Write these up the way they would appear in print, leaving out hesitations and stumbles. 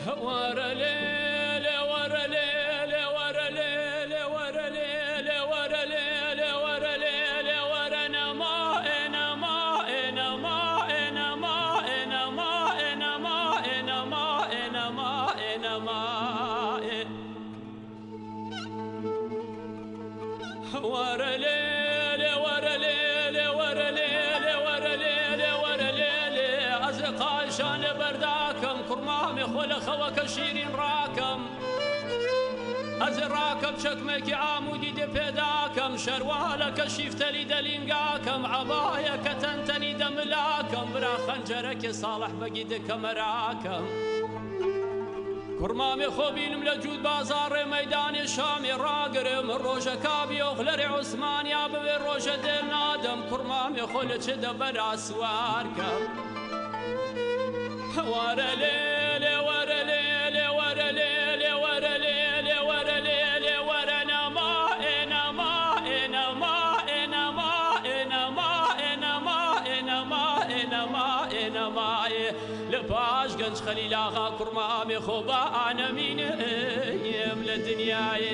ورا ليل ورا ليل ورا ليل ورا ليل ورا ليل ورا ليل ورا نما نما نما نما نما نما نما نما نما ورا ليل ورا ليل ورا ليل ورا ليل ورا ليل أزقا شان برداكم كرمامي خل خوك شيرين راكم أزراكم شكمك عامودي دبداكم شروالك شيفت لي دلينقاكم عبايك تنتني دملاكم برا خنجرك صالح بقيدك مراكم كرمامي خوبينم لجود بازار ميدان شامي راقرم الروجة كابي وخلري عثمان يا ببي الروجة دير نادم كرمامي خلت دبر أسواركم ورا ليل ورا ليل ورا ليل ورا ليل ورا ليل ورا نما نما نما نما نما نما نما نما نما لباش قنج خليل آغا كرمامي خوبا أنا مين يملا دنياي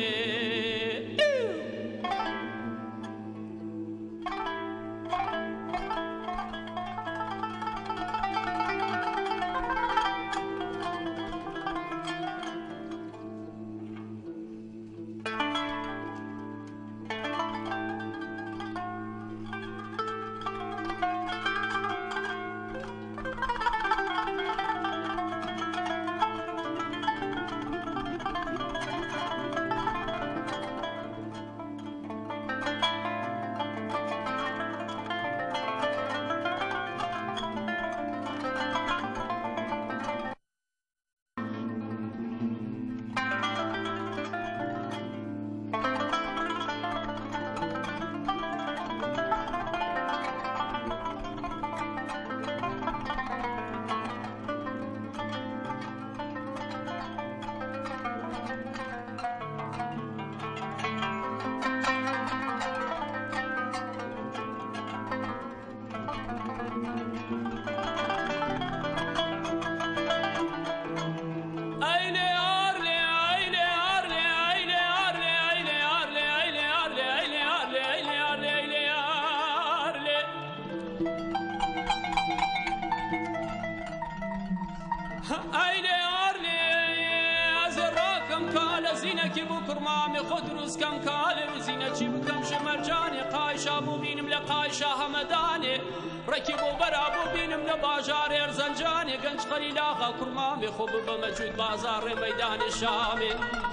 زينك بكر مامي خدروس كم كالم زينك بكم شمرجاني قايشة بو بينم لقايشة همداني ركبوا برابو بينم لباجار ارزنجاني قنج قليل آخا كرمامي خوب بمجود بازار ميدان الشامي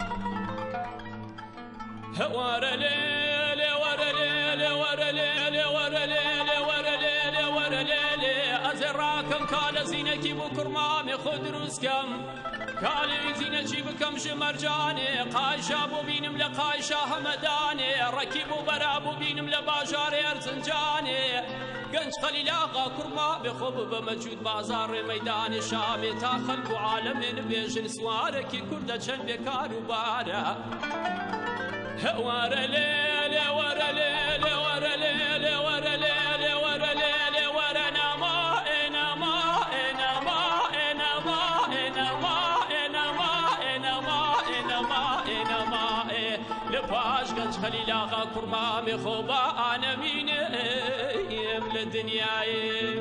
ورا ليل ورا ليل ورا ليل ورا ليل ورا ليل ورا ليل أزراكم كال زينك بكر مامي خدروس كم كالي زينتي بكم شمرجاني قايشة بو بينم لقايشة همداني ركبوا برابو بينم لباجار ارزنجاني قنج خليل آغا كرما بخوب بمجود بازار ميدان شامي تا خلق عالم بيجن سواركي كردة چن بكار وبارا ورا ليل ورا ليل ورا ليل ورا ليل ورا ليل ورا نما نما نما نما نما نما لباش قنج خليل آغا كرمامي خوبا أنا مين يملا دنياي